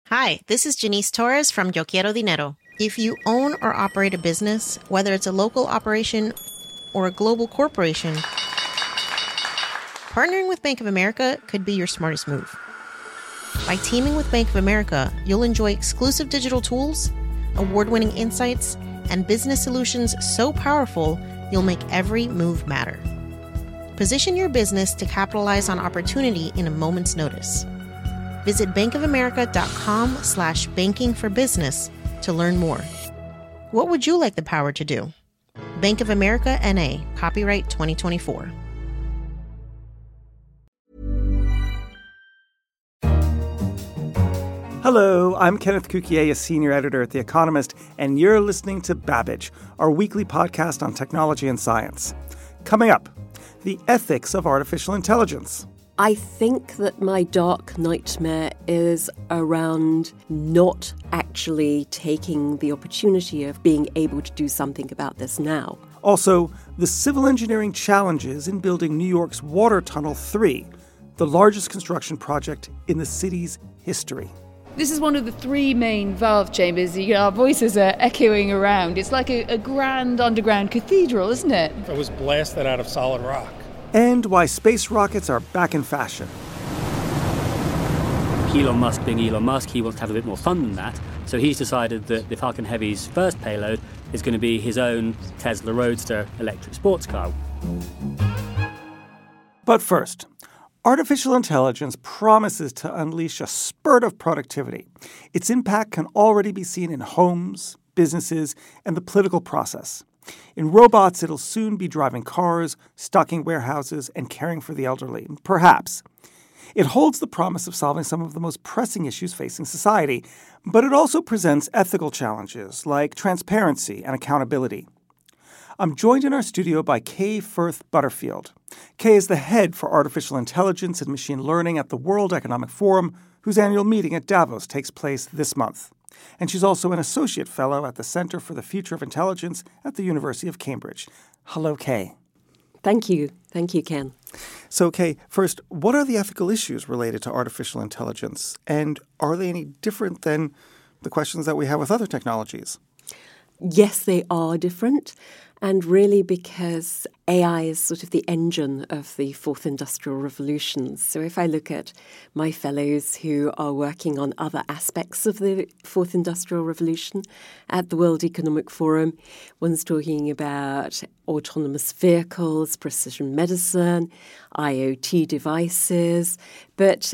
Hi, this is Janice Torres from Yo Quiero Dinero. If you own or operate a business, whether it's a local operation or a global corporation, partnering with Bank of America could be your smartest move. By teaming with Bank of America, you'll enjoy exclusive digital tools, award-winning insights, and business solutions so powerful, you'll make every move matter. Position your business to capitalize on opportunity in a moment's notice. Visit bankofamerica.com/bankingforbusiness to learn more. What would you like the power to do? Bank of America N.A., copyright 2024. Hello, I'm Kenneth Cukier, a senior editor at The Economist, and you're listening to Babbage, our weekly podcast on technology and science. Coming up, the ethics of artificial intelligence. I think that my dark nightmare is around not actually taking the opportunity of being able to do something about this now. Also, the civil engineering challenges in building New York's Water Tunnel 3, the largest construction project in the city's history. This is one of the three main valve chambers. Our voices are echoing around. It's like a grand underground cathedral, isn't it? It was blasted out of solid rock. And why space rockets are back in fashion. Elon Musk being Elon Musk, he wants to have a bit more fun than that. So he's decided that the Falcon Heavy's first payload is going to be his own Tesla Roadster electric sports car. But first, artificial intelligence promises to unleash a spurt of productivity. Its impact can already be seen in homes, businesses, and the political process. In robots, it'll soon be driving cars, stocking warehouses, and caring for the elderly. Perhaps. It holds the promise of solving some of the most pressing issues facing society, but it also presents ethical challenges like transparency and accountability. I'm joined in our studio by Kay Firth Butterfield. Kay is the head for artificial intelligence and machine learning at the World Economic Forum, whose annual meeting at Davos takes place this month. And she's also an associate fellow at the Center for the Future of Intelligence at the University of Cambridge. Hello, Kay. Thank you. Thank you, Ken. So, Kay, first, what are the ethical issues related to artificial intelligence? And are they any different than the questions that we have with other technologies? Yes, they are different. And really because AI is sort of the engine of the fourth industrial revolution. So if I look at my fellows who are working on other aspects of the fourth industrial revolution at the World Economic Forum, one's talking about autonomous vehicles, precision medicine, IoT devices. But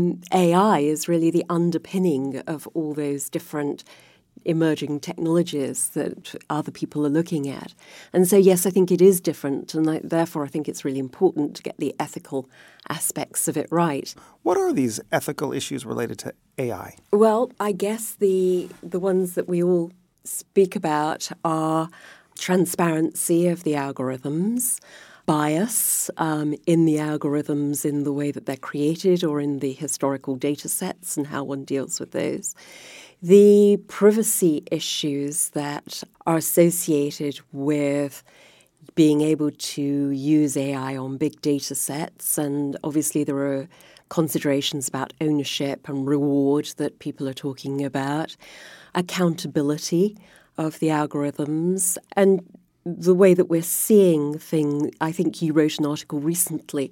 AI is really the underpinning of all those different emerging technologies that other people are looking at. And so, yes, I think it is different, and therefore I think it's really important to get the ethical aspects of it right. What are these ethical issues related to AI? Well, I guess the ones that we all speak about are transparency of the algorithms, bias in the algorithms in the way that they're created or in the historical data sets and how one deals with those. The privacy issues that are associated with being able to use AI on big data sets, and obviously there are considerations about ownership and reward that people are talking about, accountability of the algorithms, and the way that we're seeing things. I think you wrote an article recently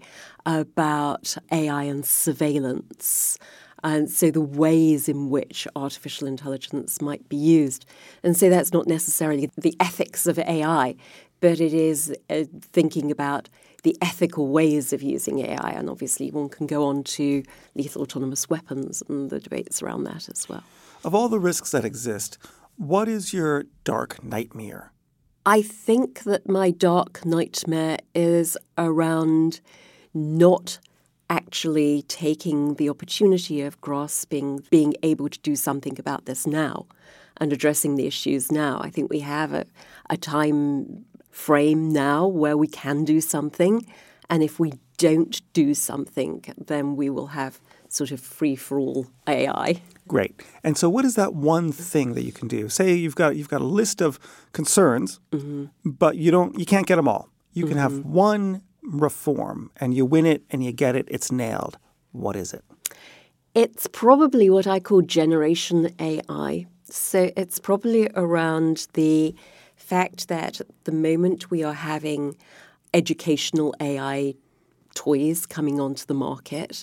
about AI and surveillance. And so the ways in which artificial intelligence might be used. And so that's not necessarily the ethics of AI, but it is thinking about the ethical ways of using AI. And obviously one can go on to lethal autonomous weapons and the debates around that as well. Of all the risks that exist, what is your dark nightmare? I think that my dark nightmare is around not actually taking the opportunity of grasping, being able to do something about this now and addressing the issues now. I think we have a time frame now where we can do something, and if we don't do something, then we will have sort of free-for-all AI. Great. And so what is that one thing that you can do? Say you've got a list of concerns, but you can't get them all. You can have one reform and you win it and you get it, it's nailed. What is it? It's probably what I call generation AI. So it's probably around the fact that at the moment we are having educational AI toys coming onto the market,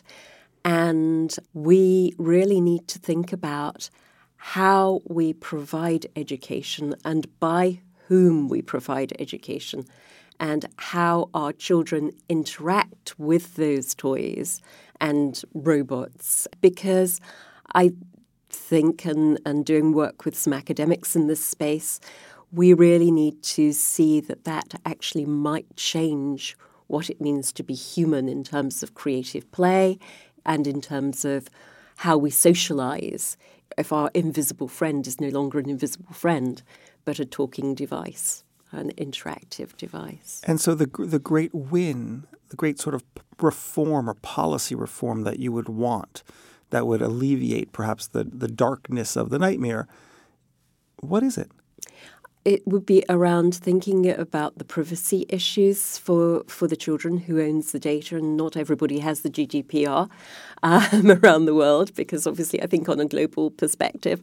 and we really need to think about how we provide education and by whom we provide education and how our children interact with those toys and robots. Because I think, and doing work with some academics in this space, we really need to see that actually might change what it means to be human in terms of creative play and in terms of how we socialize if our invisible friend is no longer an invisible friend, but a talking device, an interactive device. And so the great win, the great sort of reform or policy reform that you would want, that would alleviate perhaps the darkness of the nightmare, what is it? It would be around thinking about the privacy issues for the children who owns the data, and not everybody has the GDPR around the world, because obviously I think on a global perspective.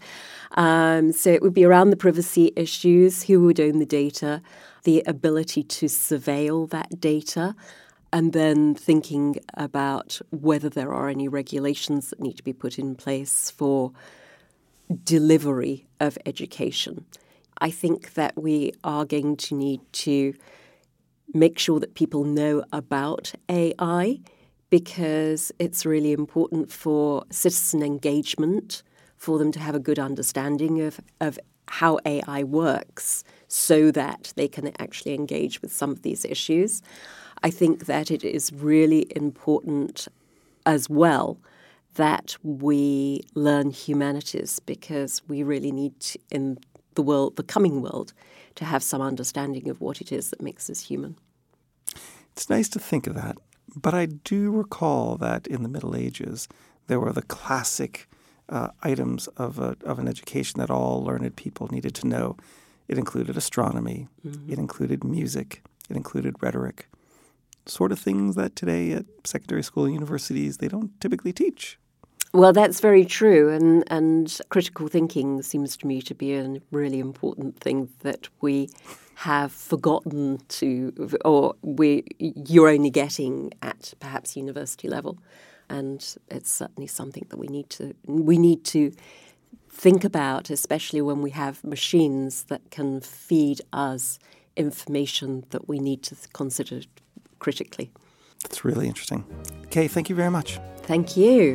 So it would be around the privacy issues, who would own the data, the ability to surveil that data, and then thinking about whether there are any regulations that need to be put in place for delivery of education. I think that we are going to need to make sure that people know about AI, because it's really important for citizen engagement, for them to have a good understanding of how AI works so that they can actually engage with some of these issues. I think that it is really important as well that we learn humanities, because we really need to, in the coming world, to have some understanding of what it is that makes us human. It's nice to think of that, but I do recall that in the Middle Ages there were the classic items of an education that all learned people needed to know. It included astronomy, it included music, it included rhetoric, sort of things that today at secondary school and universities they don't typically teach. Well, that's very true, and critical thinking seems to me to be a really important thing that we have forgotten to, or you're only getting at perhaps university level, and it's certainly something that we need to think about, especially when we have machines that can feed us information that we need to consider critically. That's really interesting. Kay, thank you very much. Thank you.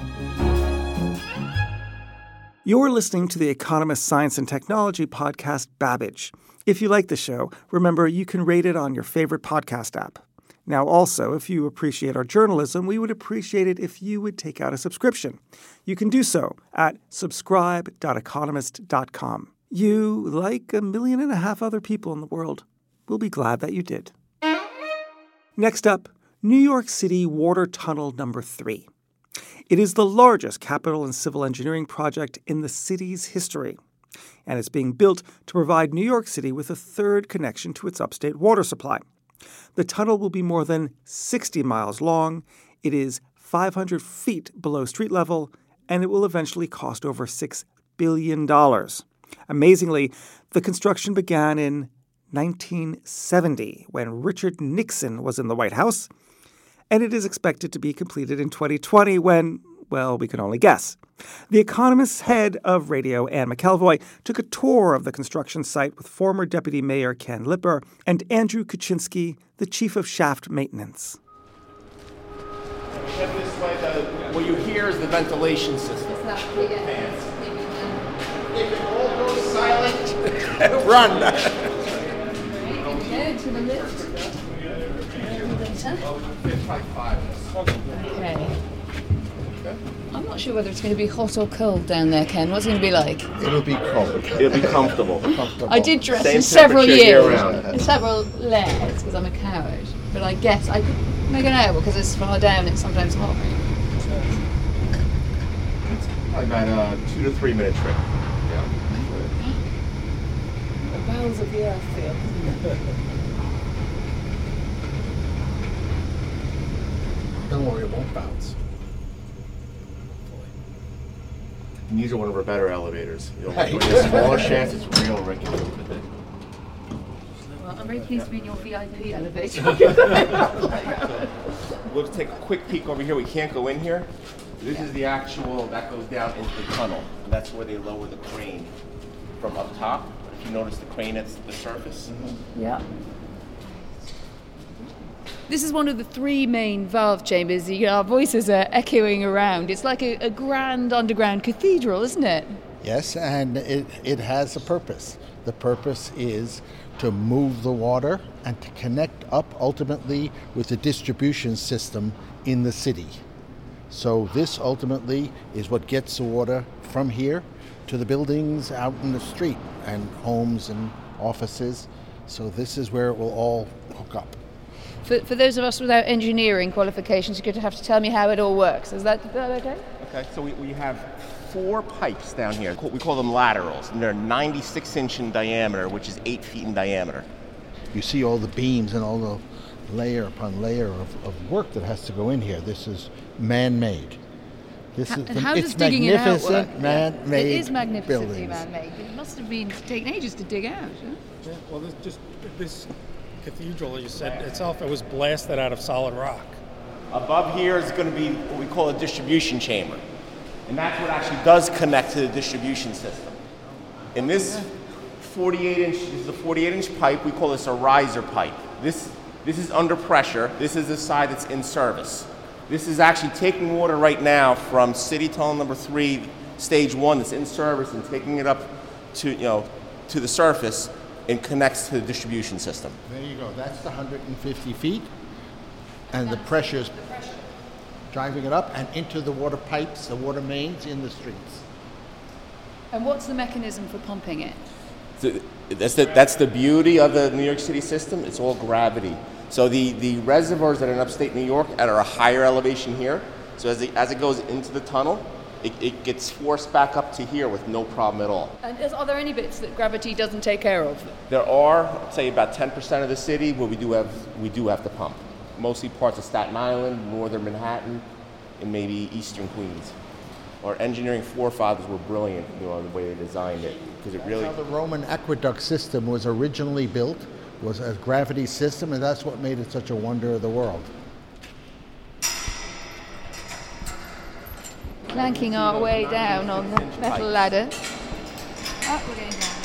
You're listening to the Economist Science and Technology podcast, Babbage. If you like the show, remember you can rate it on your favorite podcast app. Now, also, if you appreciate our journalism, we would appreciate it if you would take out a subscription. You can do so at subscribe.economist.com. You, like 1.5 million other people in the world, will be glad that you did. Next up, New York City Water Tunnel Number 3. It is the largest capital and civil engineering project in the city's history, and it's being built to provide New York City with a third connection to its upstate water supply. The tunnel will be more than 60 miles long, it is 500 feet below street level, and it will eventually cost over $6 billion. Amazingly, the construction began in 1970, when Richard Nixon was in the White House, and it is expected to be completed in 2020 when, well, we can only guess. The Economist's head of radio, Anne McElvoy, took a tour of the construction site with former Deputy Mayor Ken Lipper and Andrew Kuczynski, the chief of shaft maintenance. Head this way, what you hear is the ventilation system. Fans. If it all goes silent, run. Okay, to the lift. Okay. I'm not sure whether it's going to be hot or cold down there, Ken. What's it going to be like? It'll be cold. It'll be comfortable. I did dress Same in several years, year-round. several layers, because I'm a coward. But I guess I could make an hour because it's far down. It's sometimes hot. It's probably about a 2 to 3 minute trip. Yeah. The bowels of the earth feel. Don't worry, it won't bounce. And these are one of our better elevators. When it's smaller shafts, it's real regular. Well, I'm very pleased to be in your VIP elevator. We'll just take a quick peek over here. We can't go in here. This is the actual, that goes down into the tunnel. And that's where they lower the crane from up top. If you notice the crane at the surface. Yeah. This is one of the three main valve chambers. Our voices are echoing around. It's like a grand underground cathedral, isn't it? Yes, and it has a purpose. The purpose is to move the water and to connect up ultimately with the distribution system in the city. So this ultimately is what gets the water from here to the buildings out in the street and homes and offices. So this is where it will all hook up. For those of us without engineering qualifications, you're going to have to tell me how it all works. Is that okay? Okay, so we have 4 pipes down here. We call them laterals, and they're 96 inch in diameter, which is 8 feet in diameter. You see all the beams and all the layer upon layer of work that has to go in here. This is man-made. How does digging it out work? Magnificent man-made It is magnificently buildings. man-made. It must have been taken ages to dig out. Huh? Yeah, well, this cathedral, you said itself, it was blasted out of solid rock. Above here is going to be what we call a distribution chamber. And that's what actually does connect to the distribution system. In this 48-inch, this is a 48-inch pipe, we call this a riser pipe. This is under pressure. This is the side that's in service. This is actually taking water right now from City Tunnel number 3, stage 1 that's in service and taking it up to, to the surface and connects to the distribution system. There you go. That's the 150 feet. And the pressure's driving it up and into the water pipes, the water mains in the streets. And what's the mechanism for pumping it? That's the beauty of the New York City system. It's all gravity. So the reservoirs that are in upstate New York at a higher elevation here, so as it goes into the tunnel, it gets forced back up to here with no problem at all. And are there any bits that gravity doesn't take care of? There are, I'd say about 10% of the city where we do have to pump. Mostly parts of Staten Island, northern Manhattan, and maybe eastern Queens. Our engineering forefathers were brilliant, the way they designed it, because it really. That's how the Roman aqueduct system was originally built, was a gravity system, and that's what made it such a wonder of the world. Clanking our way down on the metal ladder. Oh, we're going down.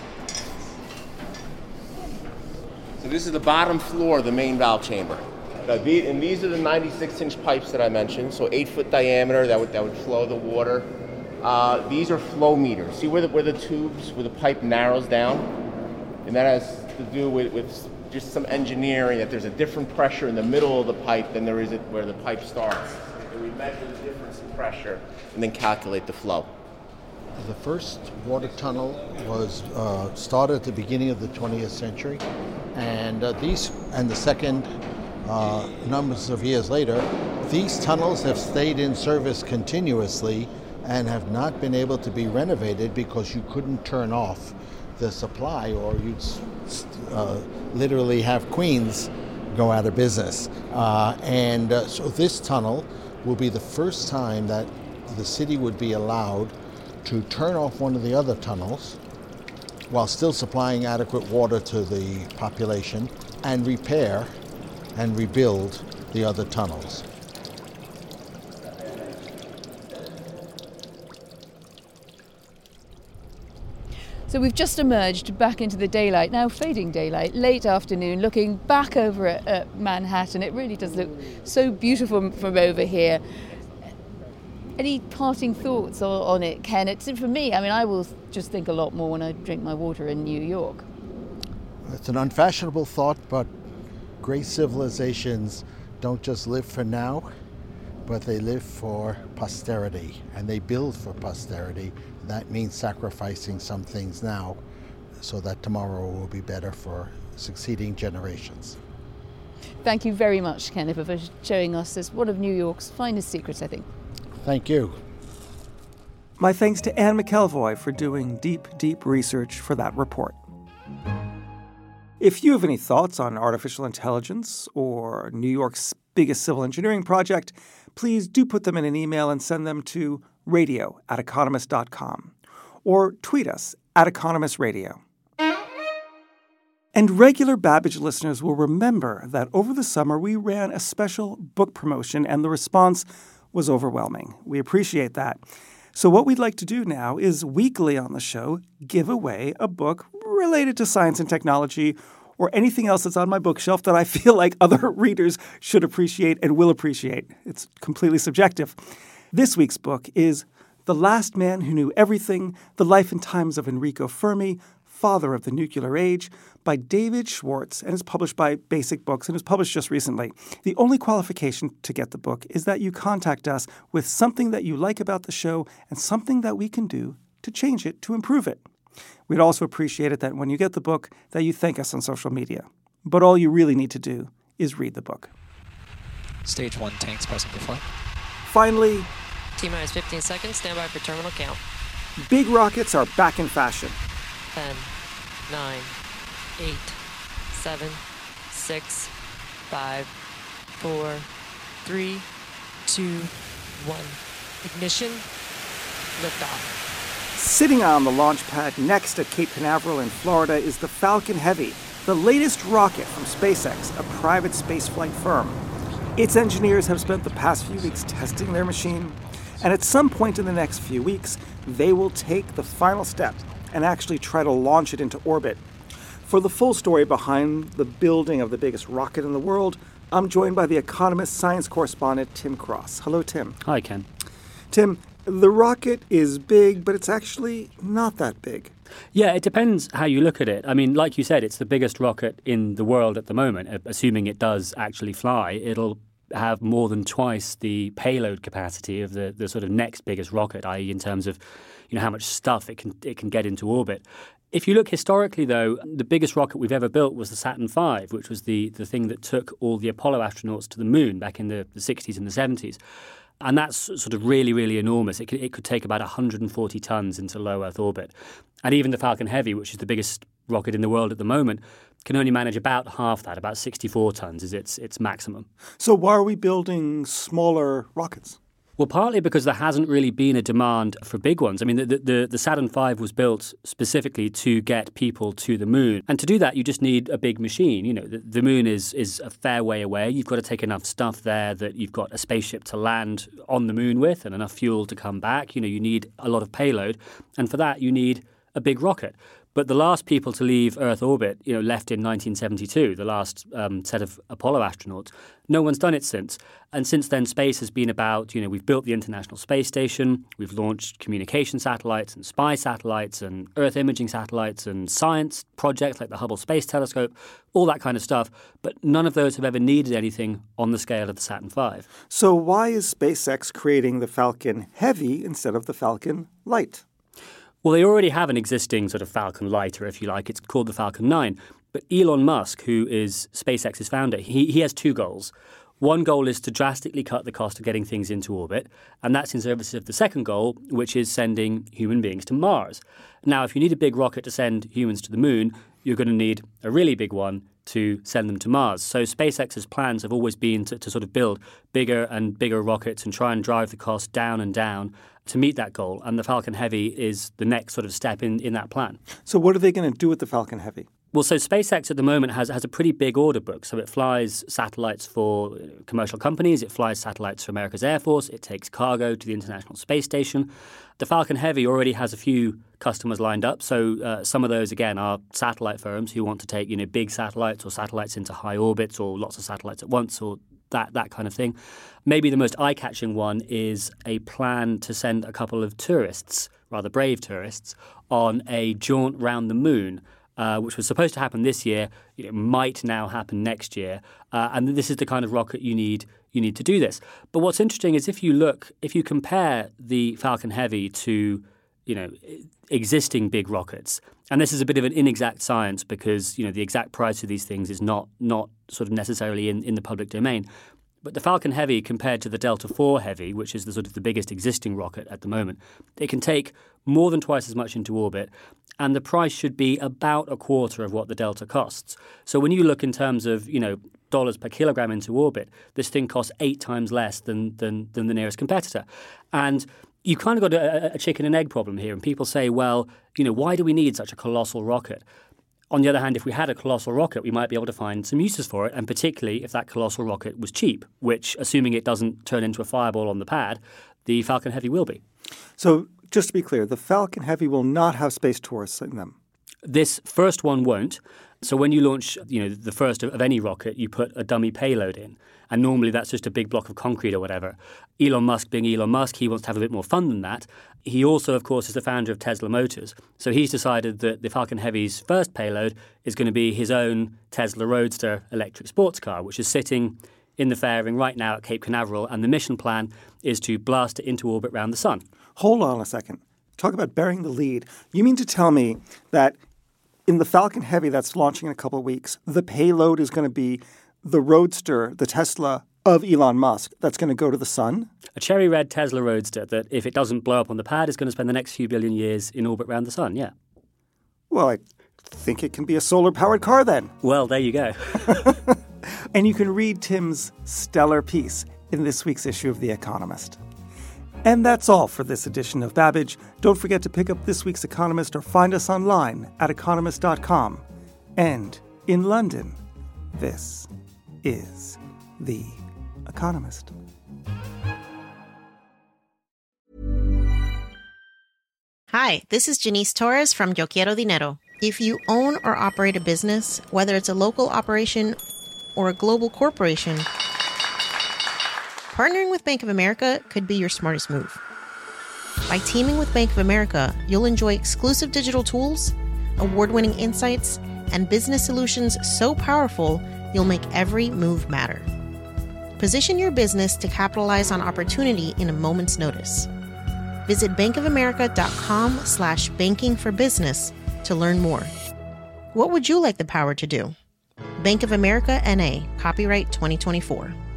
So this is the bottom floor of the main valve chamber. And these are the 96-inch pipes that I mentioned, so 8-foot diameter that would flow the water. These are flow meters. See where the tubes, where the pipe narrows down? And that has to do with just some engineering, that there's a different pressure in the middle of the pipe than there is where the pipe starts. And we measure the difference in pressure and then calculate the flow. The first water tunnel was started at the beginning of the 20th century, and the second numbers of years later, these tunnels have stayed in service continuously and have not been able to be renovated because you couldn't turn off the supply, or you'd literally have Queens go out of business. So this tunnel will be the first time that the city would be allowed to turn off one of the other tunnels while still supplying adequate water to the population and repair and rebuild the other tunnels. So we've just emerged back into the daylight, now fading daylight, late afternoon, looking back over at Manhattan. It really does look so beautiful from over here. Any parting thoughts on it, Ken? For me, I will just think a lot more when I drink my water in New York. It's an unfashionable thought, but great civilizations don't just live for now, but they live for posterity, and they build for posterity. That means sacrificing some things now so that tomorrow will be better for succeeding generations. Thank you very much, Ken, for showing us this one of New York's finest secrets, I think. Thank you. My thanks to Anne McElvoy for doing deep, deep research for that report. If you have any thoughts on artificial intelligence or New York's biggest civil engineering project, please do put them in an email and send them to radio@economist.com, or tweet us at economistradio. And regular Babbage listeners will remember that over the summer we ran a special book promotion and the response was overwhelming. We appreciate that. So what we'd like to do now is weekly on the show give away a book related to science and technology or anything else that's on my bookshelf that I feel like other readers should appreciate and will appreciate. It's completely subjective. This week's book is The Last Man Who Knew Everything, The Life and Times of Enrico Fermi, Father of the Nuclear Age, by David Schwartz, and is published by Basic Books and was published just recently. The only qualification to get the book is that you contact us with something that you like about the show and something that we can do to change it, to improve it. We'd also appreciate it that when you get the book, that you thank us on social media. But all you really need to do is read the book. Stage 1 tanks pressing for flight. Finally, T-minus 15 seconds, stand by for terminal count. big rockets are back in fashion. 10, 9, 8, 7, 6, 5, 4, 3, 2, 1. Ignition, liftoff. Sitting on the launch pad next to Cape Canaveral in Florida is the Falcon Heavy, the latest rocket from SpaceX, a private spaceflight firm. Its engineers have spent the past few weeks testing their machine, and at some point in the next few weeks, they will take the final step and actually try to launch it into orbit. For the full story behind the building of the biggest rocket in the world, I'm joined by The Economist science correspondent Tim Cross. Hello, Tim. Hi, Ken. Tim, the rocket is big, but it's actually not that big. Yeah, it depends how you look at it. I mean, like you said, it's the biggest rocket in the world at the moment. Assuming it does actually fly, it'll have more than twice the payload capacity of the sort of next biggest rocket, i.e. in terms of how much stuff it can get into orbit. If you look historically, though, the biggest rocket we've ever built was the Saturn V, which was the thing that took all the Apollo astronauts to the moon back in the 60s and the 70s. And that's sort of really, really enormous. It could take about 140 tons into low Earth orbit. And even the Falcon Heavy, which is the biggest rocket in the world at the moment, can only manage about half that, about 64 tons is its maximum. So why are we building smaller rockets? Well, partly because there hasn't really been a demand for big ones. I mean, the Saturn V was built specifically to get people to the moon. And to do that, you just need a big machine. The moon is a fair way away. You've got to take enough stuff there that you've got a spaceship to land on the moon with and enough fuel to come back. You need a lot of payload. And for that, you need a big rocket. But the last people to leave Earth orbit, left in 1972, the last set of Apollo astronauts. No one's done it since. And since then, space has been about, we've built the International Space Station, we've launched communication satellites and spy satellites and Earth imaging satellites and science projects like the Hubble Space Telescope, all that kind of stuff. But none of those have ever needed anything on the scale of the Saturn V. So why is SpaceX creating the Falcon Heavy instead of the Falcon Light? Well, they already have an existing sort of Falcon lighter, if you like. It's called the Falcon 9. But Elon Musk, who is SpaceX's founder, he has two goals. One goal is to drastically cut the cost of getting things into orbit, and that's in service of the second goal, which is sending human beings to Mars. Now, if you need a big rocket to send humans to the moon, you're going to need a really big one to send them to Mars. So SpaceX's plans have always been to sort of build bigger and bigger rockets and try and drive the cost down and down to meet that goal. And the Falcon Heavy is the next sort of step in that plan. So what are they going to do with the Falcon Heavy? Well, so SpaceX at the moment has a pretty big order book. So it flies satellites for commercial companies. It flies satellites for America's Air Force. It takes cargo to the International Space Station. The Falcon Heavy already has a few customers lined up. So some of those, again, are satellite firms who want to take big satellites or satellites into high orbits or lots of satellites at once or that kind of thing. Maybe the most eye-catching one is a plan to send a couple of tourists, rather brave tourists, on a jaunt round the moon, which was supposed to happen this year. It might now happen next year. And this is the kind of rocket you need to do this. But what's interesting is if you compare the Falcon Heavy to existing big rockets, and this is a bit of an inexact science because the exact price of these things is not sort of necessarily in the public domain. But the Falcon Heavy compared to the Delta IV Heavy, which is the sort of the biggest existing rocket at the moment, it can take more than twice as much into orbit, and the price should be about a quarter of what the Delta costs. So when you look in terms of dollars per kilogram into orbit, this thing costs 8 times less than the nearest competitor. And You've kind of got a chicken and egg problem here. And people say, well, why do we need such a colossal rocket? On the other hand, if we had a colossal rocket, we might be able to find some uses for it, and particularly if that colossal rocket was cheap, which, assuming it doesn't turn into a fireball on the pad, the Falcon Heavy will be. So just to be clear, the Falcon Heavy will not have space tourists in them. This first one won't. So when you launch, the first of any rocket, you put a dummy payload in. And normally that's just a big block of concrete or whatever. Elon Musk being Elon Musk, he wants to have a bit more fun than that. He also, of course, is the founder of Tesla Motors. So he's decided that the Falcon Heavy's first payload is going to be his own Tesla Roadster electric sports car, which is sitting in the fairing right now at Cape Canaveral. And the mission plan is to blast it into orbit around the sun. Hold on a second. Talk about burying the lead. You mean to tell me that in the Falcon Heavy that's launching in a couple of weeks, the payload is going to be the Roadster, the Tesla of Elon Musk, that's going to go to the sun? A cherry red Tesla Roadster that, if it doesn't blow up on the pad, is going to spend the next few billion years in orbit around the sun, yeah. Well, I think it can be a solar-powered car then. Well, there you go. And you can read Tim's stellar piece in this week's issue of The Economist. And that's all for this edition of Babbage. Don't forget to pick up this week's Economist or find us online at economist.com. And in London, this is The Economist. Hi, this is Janice Torres from Yo Quiero Dinero. If you own or operate a business, whether it's a local operation or a global corporation, partnering with Bank of America could be your smartest move. By teaming with Bank of America, you'll enjoy exclusive digital tools, award-winning insights, and business solutions so powerful you'll make every move matter. Position your business to capitalize on opportunity in a moment's notice. Visit bankofamerica.com/banking-for-business to learn more. What would you like the power to do? Bank of America, N.A., copyright 2024.